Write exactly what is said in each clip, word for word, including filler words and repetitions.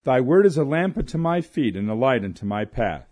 Thy word is a lamp unto my feet and a light unto my path.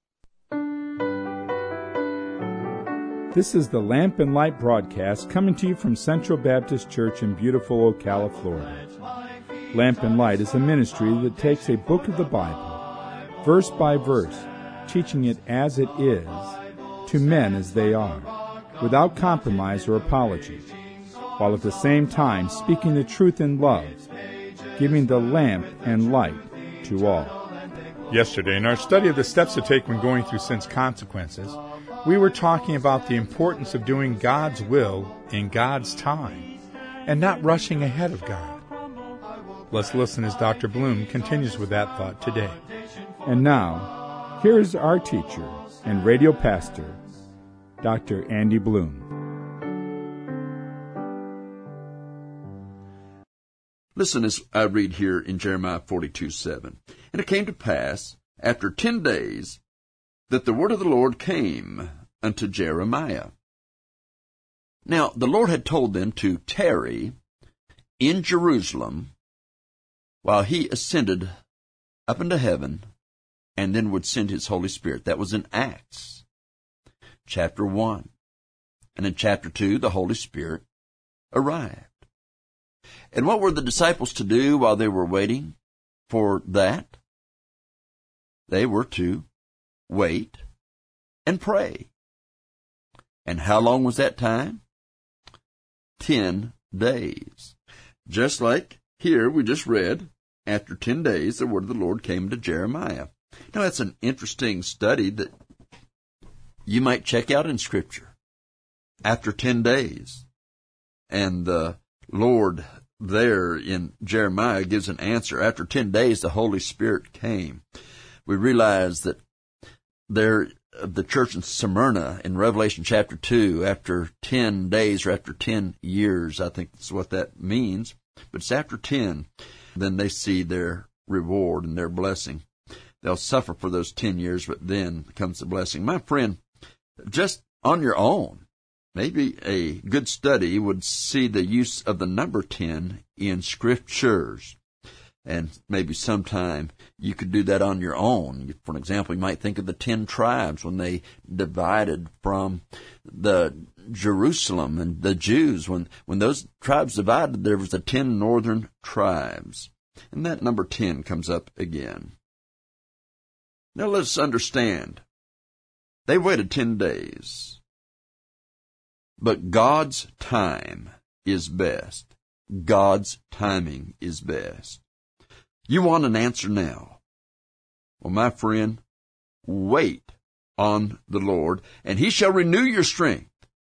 This is the Lamp and Light broadcast coming to you from Central Baptist Church in beautiful Ocala, Florida. Lamp and Light is a ministry that takes a book of the Bible, verse by verse, teaching it as it is, to men as they are, without compromise or apology, while at the same time speaking the truth in love, giving the lamp and light to all. Yesterday, in our study of the steps to take when going through sin's consequences, we were talking about the importance of doing God's will in God's time and not rushing ahead of God. Let's listen as Doctor Bloom continues with that thought today. And now, here is our teacher and radio pastor, Doctor Andy Bloom. Listen as I read here in Jeremiah forty-two seven. And it came to pass, after ten days, that the word of the Lord came unto Jeremiah. Now the Lord had told them to tarry in Jerusalem while he ascended up into heaven and then would send his Holy Spirit. That was in Acts chapter one. And in chapter two, the Holy Spirit arrived. And what were the disciples to do while they were waiting for that? They were to wait and pray. And how long was that time? Ten days. Just like here we just read, after ten days the word of the Lord came to Jeremiah. Now that's an interesting study that you might check out in Scripture. After ten days. And the Lord there in Jeremiah gives an answer. After ten days, the Holy Spirit came. We realize that there, the church in Smyrna in Revelation chapter two, after ten days or after ten years, I think that's what that means, but it's after ten, then they see their reward and their blessing. They'll suffer for those ten years, but then comes the blessing. My friend, just on your own, maybe a good study would see the use of the number ten in Scriptures. And maybe sometime you could do that on your own. For an example, you might think of the ten tribes when they divided from the Jerusalem and the Jews. When, when those tribes divided, there was the ten northern tribes. And that number ten comes up again. Now let's understand. They waited ten days. But God's time is best. God's timing is best. You want an answer now? Well, my friend, wait on the Lord, and he shall renew your strength.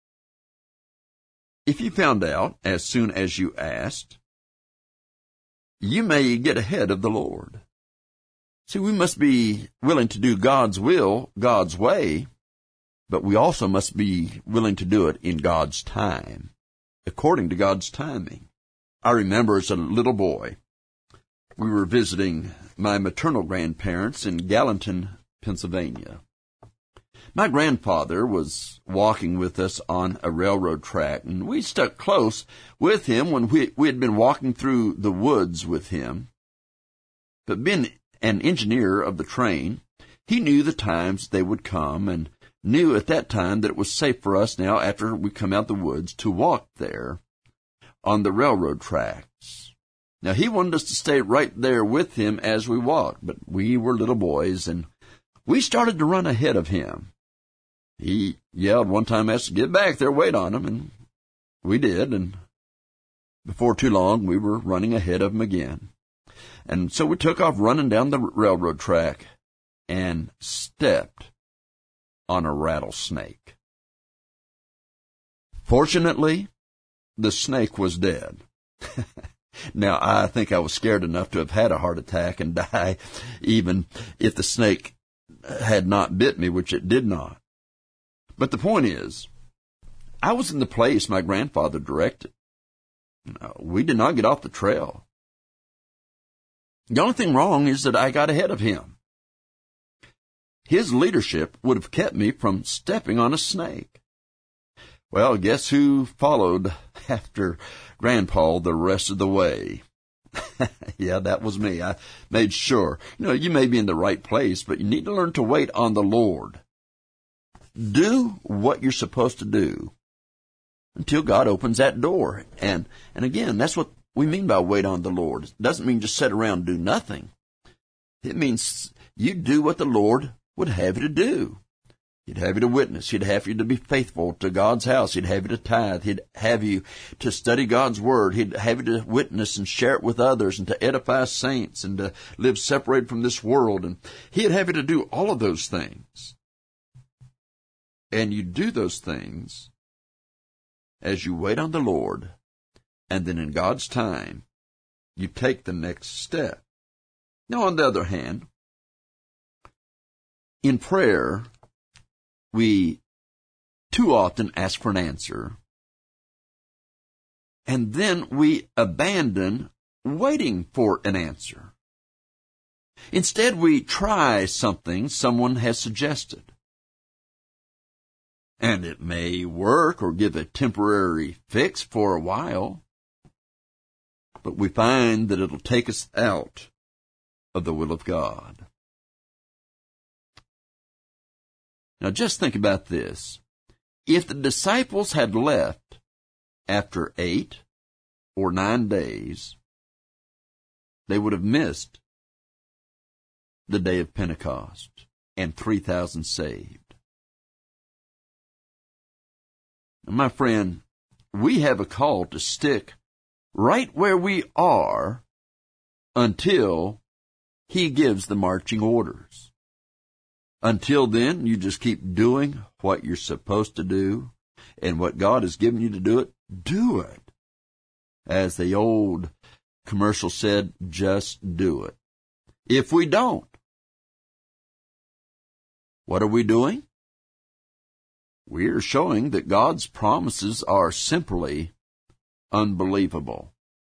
If you found out as soon as you asked, you may get ahead of the Lord. See, we must be willing to do God's will, God's way, but we also must be willing to do it in God's time, according to God's timing. I remember as a little boy, we were visiting my maternal grandparents in Gallatin, Pennsylvania. My grandfather was walking with us on a railroad track, and we stuck close with him when we, we had been walking through the woods with him. But being an engineer of the train, he knew the times they would come, and knew at that time that it was safe for us now, after we come out the woods, to walk there on the railroad tracks. Now, he wanted us to stay right there with him as we walked, but we were little boys, and we started to run ahead of him. He yelled one time at us to get back there, wait on him, and we did, and before too long, we were running ahead of him again. And so we took off running down the railroad track and stepped on a rattlesnake. Fortunately, the snake was dead. Now, I think I was scared enough to have had a heart attack and die, even if the snake had not bit me, which it did not. But the point is, I was in the place my grandfather directed. We did not get off the trail. The only thing wrong is that I got ahead of him. His leadership would have kept me from stepping on a snake. Well, guess who followed after Grandpa the rest of the way? Yeah, that was me. I made sure. You know, you may be in the right place, but you need to learn to wait on the Lord. Do what you're supposed to do until God opens that door. And, and again, that's what we mean by wait on the Lord. It doesn't mean just sit around and do nothing. It means you do what the Lord would have you to do. He'd have you to witness. He'd have you to be faithful to God's house. He'd have you to tithe. He'd have you to study God's Word. He'd have you to witness and share it with others and to edify saints and to live separated from this world. And He'd have you to do all of those things. And you do those things as you wait on the Lord, and then in God's time, you take the next step. Now, on the other hand, in prayer, we too often ask for an answer, and then we abandon waiting for an answer. Instead, we try something someone has suggested. And it may work or give a temporary fix for a while, but we find that it'll take us out of the will of God. Now just think about this. If the disciples had left after eight or nine days, they would have missed the day of Pentecost and three thousand saved. Now, my friend, we have a call to stick right where we are until He gives the marching orders. Until then, you just keep doing what you're supposed to do, and what God has given you to do it, do it. As the old commercial said, just do it. If we don't, what are we doing? We are showing that God's promises are simply unbelievable.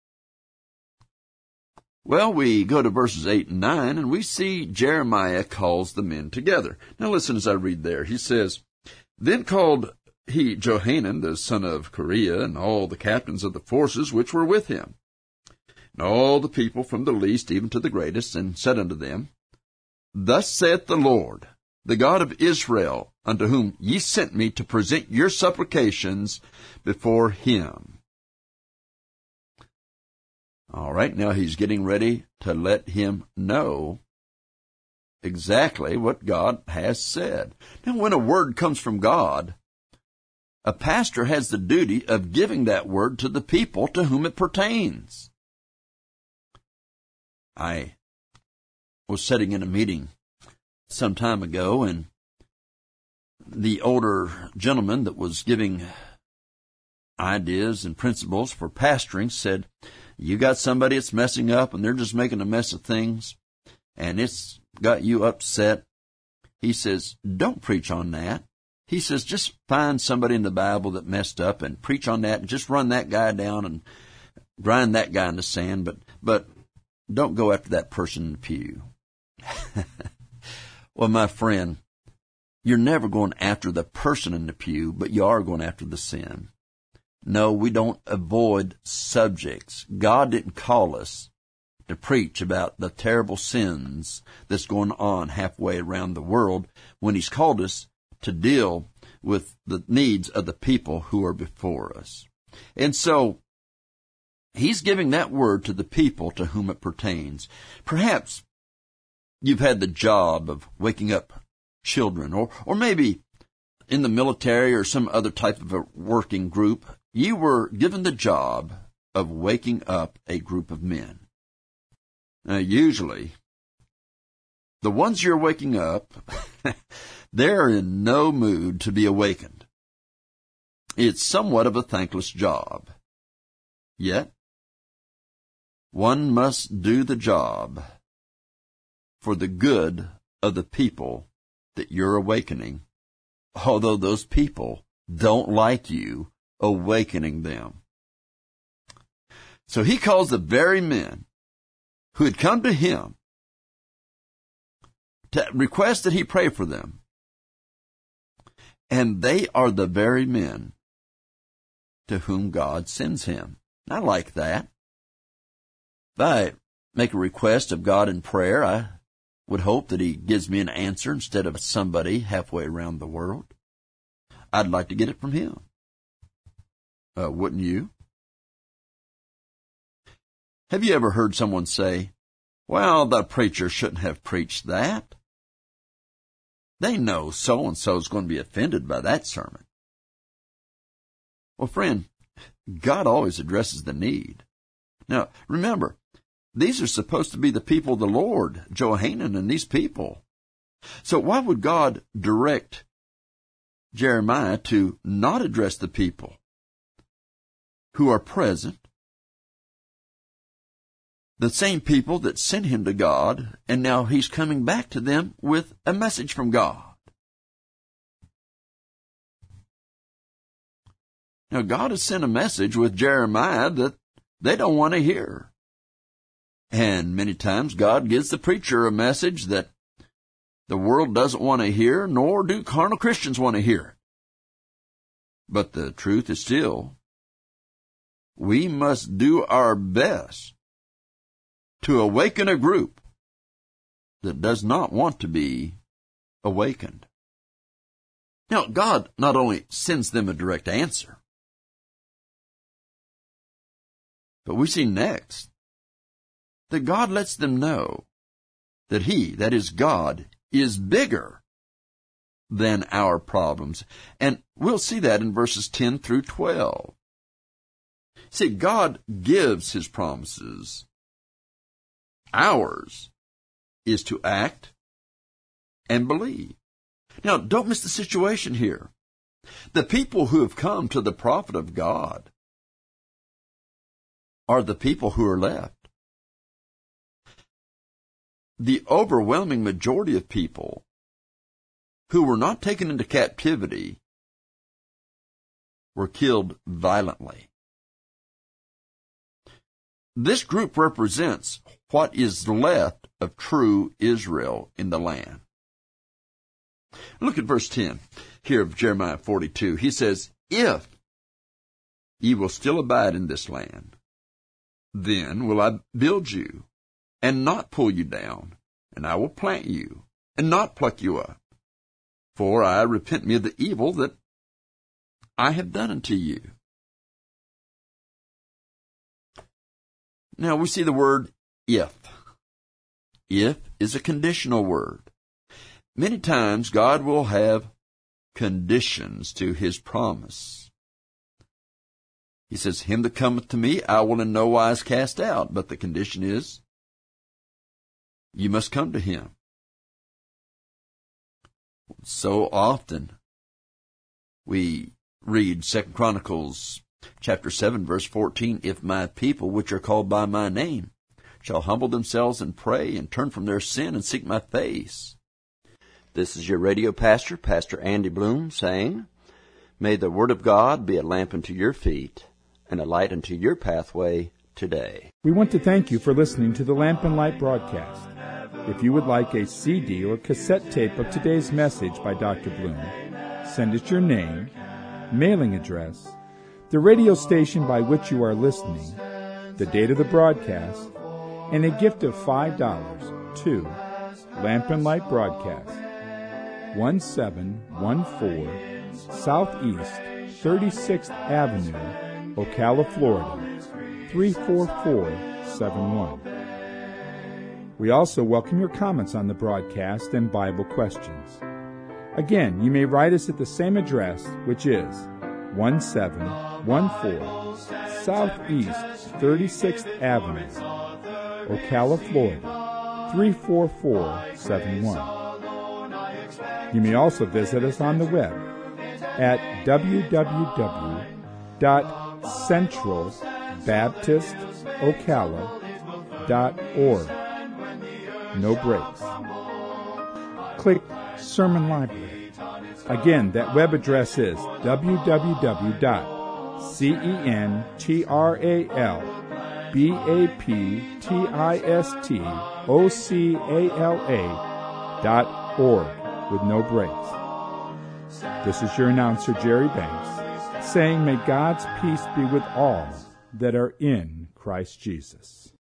Well, we go to verses eight and nine, and we see Jeremiah calls the men together. Now listen as I read there. He says, Then called he Johanan, the son of Kareah, and all the captains of the forces which were with him, and all the people from the least even to the greatest, and said unto them, Thus saith the Lord, the God of Israel, unto whom ye sent me to present your supplications before Him. All right, now he's getting ready to let him know exactly what God has said. Now, when a word comes from God, a pastor has the duty of giving that word to the people to whom it pertains. I was sitting in a meeting some time ago, and the older gentleman that was giving ideas and principles for pastoring said, You got somebody that's messing up and they're just making a mess of things, and it's got you upset. He says, don't preach on that. He says, just find somebody in the Bible that messed up and preach on that and just run that guy down and grind that guy in the sand, but, but don't go after that person in the pew. Well, my friend, you're never going after the person in the pew, but you are going after the sin. No, we don't avoid subjects. God didn't call us to preach about the terrible sins that's going on halfway around the world when He's called us to deal with the needs of the people who are before us. And so, He's giving that word to the people to whom it pertains. Perhaps you've had the job of waking up children, or, or maybe in the military or some other type of a working group, you were given the job of waking up a group of men. Now, usually, the ones you're waking up, they're in no mood to be awakened. It's somewhat of a thankless job. Yet, one must do the job for the good of the people that you're awakening, although those people don't like you awakening them. So He calls the very men who had come to Him to request that He pray for them. And they are the very men to whom God sends Him. I like that. If I make a request of God in prayer, I would hope that He gives me an answer instead of somebody halfway around the world. I'd like to get it from Him. Uh, wouldn't you? Have you ever heard someone say, well, the preacher shouldn't have preached that? They know so-and-so is going to be offended by that sermon. Well, friend, God always addresses the need. Now, remember, these are supposed to be the people of the Lord, Johanan and these people. So why would God direct Jeremiah to not address the people who are present, the same people that sent him to God, and now he's coming back to them with a message from God? Now, God has sent a message with Jeremiah that they don't want to hear. And many times God gives the preacher a message that the world doesn't want to hear, nor do carnal Christians want to hear. But the truth is still, we must do our best to awaken a group that does not want to be awakened. Now, God not only sends them a direct answer, but we see next that God lets them know that He, that is God, is bigger than our problems. And we'll see that in verses ten through twelve. See, God gives His promises. Ours is to act and believe. Now, don't miss the situation here. The people who have come to the prophet of God are the people who are left. The overwhelming majority of people who were not taken into captivity were killed violently. This group represents what is left of true Israel in the land. Look at verse ten here of Jeremiah forty-two. He says, if ye will still abide in this land, then will I build you, and not pull you down, and I will plant you, and not pluck you up. For I repent me of the evil that I have done unto you. Now we see the word if. If is a conditional word. Many times God will have conditions to His promise. He says, him that cometh to me, I will in no wise cast out. But the condition is, you must come to Him. So often, we read Second Chronicles chapter seven, verse fourteen, if my people, which are called by my name, shall humble themselves and pray and turn from their sin and seek my face. This is your radio pastor, Pastor Andy Bloom, saying, may the Word of God be a lamp unto your feet and a light unto your pathway today. We want to thank you for listening to the Lamp and Light broadcast. If you would like a C D or cassette tape of today's message by Doctor Bloom, send us your name, mailing address, the radio station by which you are listening, the date of the broadcast, and a gift of five dollars to Lamp and Light Broadcast, one seven one four Southeast thirty-sixth Avenue, Ocala, Florida, three four four seven one. We also welcome your comments on the broadcast and Bible questions. Again, you may write us at the same address, which is one seven one four Southeast thirty-sixth Avenue, Ocala, Florida, three four four seven one. You may also visit us on the web at w w w dot central baptist ocala dot org. No breaks. Click Sermon Library. Again, that web address is w w w dot central baptist ocala dot org with no breaks. This is your announcer, Jerry Banks, saying may God's peace be with all that are in Christ Jesus.